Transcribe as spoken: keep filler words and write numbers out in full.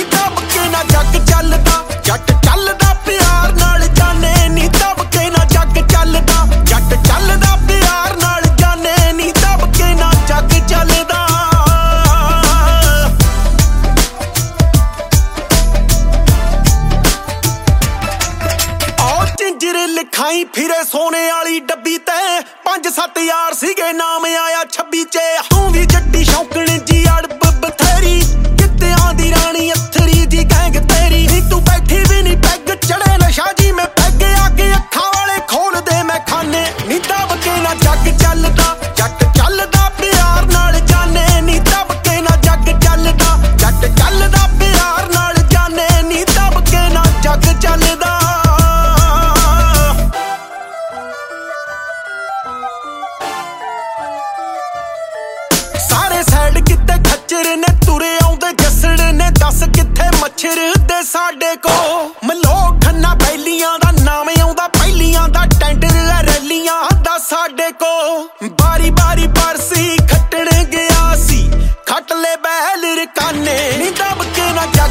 ਦਬ ਕੇ ਨਾ ਜੱਗ ਚੱਲਦਾ ਜੱਟ ਚੱਲਦਾ ਪਿਆਰ ਨਾਲ ਜਾਣੇ ਨੀ ਦਬ ਕੇ ਨਾ ਜੱਗ ਚੱਲਦਾ ਜੱਟ ਚੱਲਦਾ ਪਿਆਰ ਨਾਲ ਜਾਣੇ ਨੀ ਦਬ ਕੇ ਨਾ ਜੱਗ ਚੱਲਦਾ ਆਹ ਚਿੰਜਰ ਲਿਖਾਈ ਫਿਰੇ ਸੋਨੇ ਵਾਲੀ ਡੱਬੀ ਤੇ ਪੰਜ ਸੱਤ ਯਾਰ ਸੀਗੇ ਨਾਮ ਆਇਆ ਛੱਬੀ ਚ ਤੂੰ ਵੀ ਜੱਟੀ ਸ਼ੌਕਣ ਜੀ ਅੜਬ ਬਥੇਰੀ ਕਿੱਤਿਆਂ ਦੀ ਰਾਣੀ ਅਥਰੀ ਦੀ ਗੈਂਗ ਤੇਰੀ ਨੀ ਤੂੰ ਬੈਠੀ ਵੀ ਨੀ ਪੈਗ ਚੜੇ ਨਸ਼ਾ ਜੀ ਮੈਂ ਪੈਗ ਆ ਕੇ ਅੱਖਾਂ ਵਾਲੇ ਖੋਲਦੇ ਮੈਂ ਖਾਨੇ ਨੀ ਦਬ ਕੇ ਨਾ ਜੱਗ ਚੱਲਦਾ ਜੱਟ ਚੱਲਦਾ ਪਿਆਰ ਨਾਲ ਜਾਣੇ ਨੀ ਦਬ ਕੇ ਨਾ ਜੱਗ ਚੱਲਦਾ ਜੱਟ ਚੱਲਦਾ ਪਿਆਰ ਨਾਲ ਜਾਣੇ ਨੀ ਦਬ ਕੇ ਨਾ ਜੱਗ ਚੱਲਦਾ ਸਾਰੇ ਸਾਈਡ ਕਿਤੇ ਖੱਚਰ ਨੇ ਤੁਰੇ ਆਉਂਦੇ ਜੱਸੜ ਨੇ ਦੱਸ ਕਿੱਥੇ ਮੱਛਰ ਦੇ ਸਾਡੇ ਕੋ ਮਲੋਕ ਖੰਨਾ ਬੈਲੀਆਂ ਦਾ ਨਾਮ ਆਉਂਦਾ ਪਹਿਲੀਆਂ ਦਾ ਟੈਂਡਰ ਹੈ ਰੈਲੀਆਂ ਦਾ ਸਾਡੇ ਕੋ ਬਾਰੀ ਬਾਰੀ ਪਰਸੀ ਖੱਟਣ ਗਿਆ ਸੀ ਖੱਟ ਲੈ ਬਹਿਲ ਰਕਾਨੇ ਨੀ ਦਬ ਕੇ ਨਾ